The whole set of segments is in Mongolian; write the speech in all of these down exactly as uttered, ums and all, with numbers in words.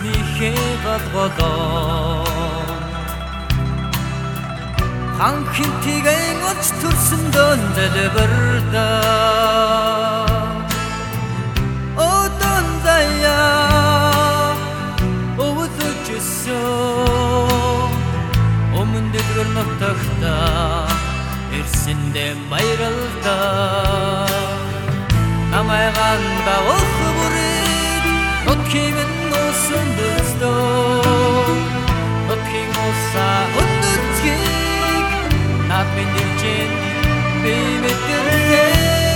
эзнийхээ голголоо ханхинтигэн олж төрсөн дон залбирдаа одон заяа өвөлжсөн өмнө дэвгэр нутагтаа ирсэндээ баярлалаа намайг анда ох бүрээд нутгийн нуусан дэстөө нутгийн усаа өндөрцгийг над мэдэрчэн би мэдэрдэг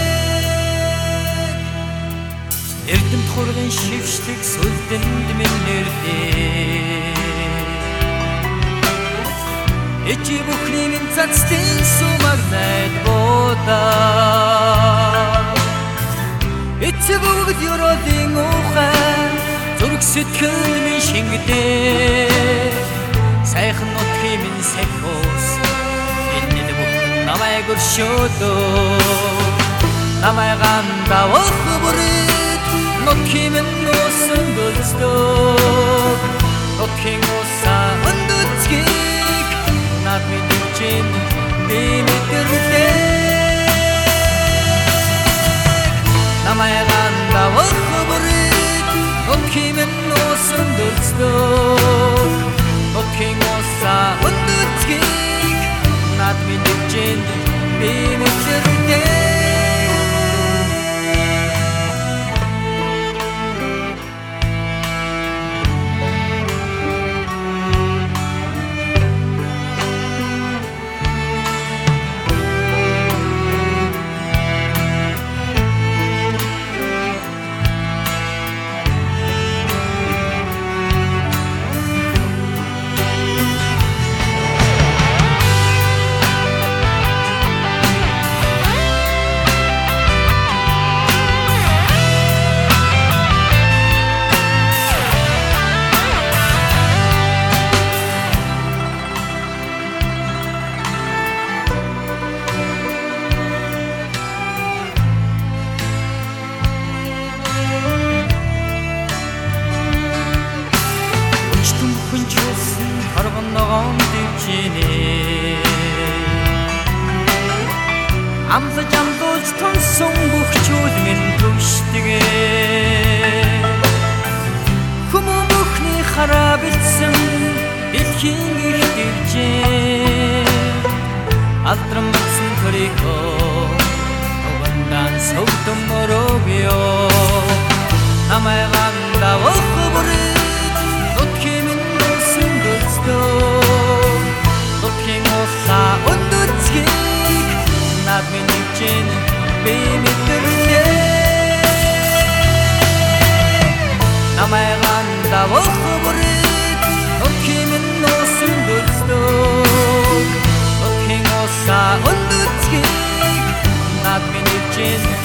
эрдэмт хургийн шившлэг сүлдэнд минь нэрдээ эчи бүхний минь цацтын сумаг найд бодаа эцэг өгд ёроолын ухаан зүрх сэтгэл минь шингэдээ сайхан нутгийн минь сэхос энэ бүхэн намайг өршөөдөө намайг анда ох бүрээд нутгийн минь нуусан дөстөө нутгийн усаа өндөрцгийг над мэдэрчэн би мэдэрдэг намайг анда ох бүрээд нутгийн минь нуусан дөстөө нутгийн усаа өндөрцгийг над мэдэрчэн би мэдэрдэг амлаж амлуулж тонсон бүх чүүл минь түштэгэ хүмүүн бүхний хараа бэлдсэн дэлхийн их дэржээ алдран бэлдсэн хөрийгөө угандан сөвдөн мөрөөгөө намайг анда ох бүрээд нутгийн минь нуусан дөстөө нутгийн усаа өндөрцгийг над мэдэрчэн би мэдэрдэг намайг анда ох бүрээд нутгийн минь нуусан дөстөө нутгийн усаа өндөрцгийг над мэдэрчэн